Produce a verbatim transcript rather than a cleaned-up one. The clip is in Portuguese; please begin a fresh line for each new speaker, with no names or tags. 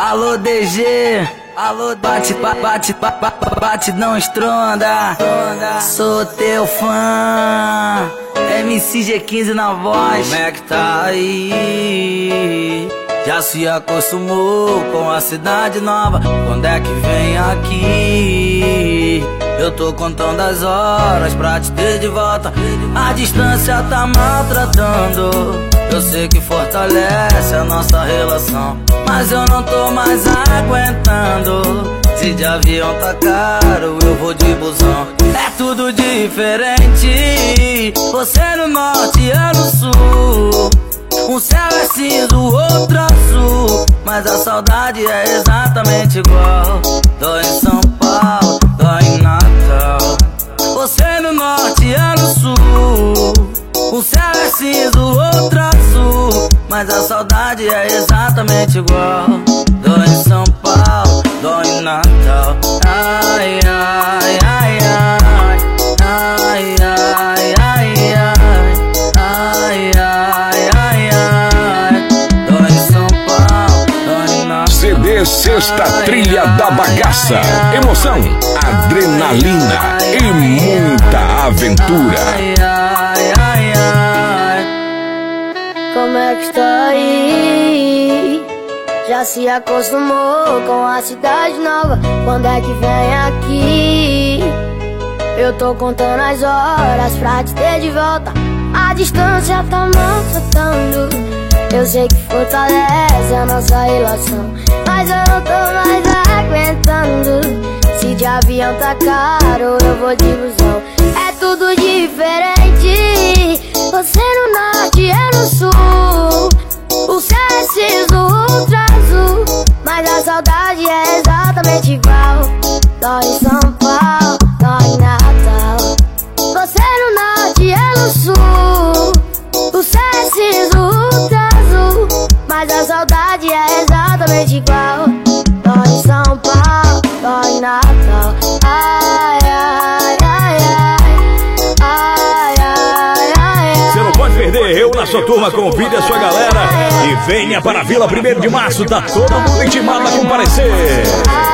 Alô D G, alô bate, bate, bate, bate, não estronda. Sou teu fã, M C G quinze na voz. Como é que tá aí? Já se acostumou com a cidade nova? Quando é que vem aqui? Eu tô contando as horas pra te ter de volta. A distância tá maltratando. Eu sei que fortalece a nossa relação, mas eu não tô mais aguentando. Se de avião tá caro, eu vou de busão. É tudo diferente. Você no norte e eu no sul. Um céu é cinza, o outro azul, mas a saudade é exatamente igual. Dói em São Paulo, dói em Natal. Você no norte e eu no sul. Um céu é cinza, o outro azul, mas a saudade é exatamente igual. Dói em São Paulo, dói em Natal. Ai, ai, ai, ai. Ai, ai, ai, ai. Ai, ai, ai, ai. Dói em São Paulo, dói em Natal.
C D Sexta Trilha da Bagaça. Emoção, adrenalina e muita aventura.
Ai, ai, ai, ai.
Como é que está aí? Já se acostumou com a cidade nova? Quando é que vem aqui? Eu tô contando as horas pra te ter de volta. A distância tá maltratando. Eu sei que fortalece a nossa relação, mas eu não tô mais aguentando. Se de avião tá caro, eu vou de busão. É tudo diferente. Você no norte e eu no sul. O céu é cinza, o outro azul, mas a saudade é exatamente igual. Dói em São Paulo, dói em Natal. Você no norte e eu no sul. O céu é cinza, o outro azul, mas a saudade é exatamente igual. Dói em São Paulo, dói em Natal. Ai, ai, ai, ai. Ai, ai, ai.
Você não pode perder. Eu na sua turma convide a sua galera e venha para a Vila primeiro de março. Tá todo mundo intimado a comparecer.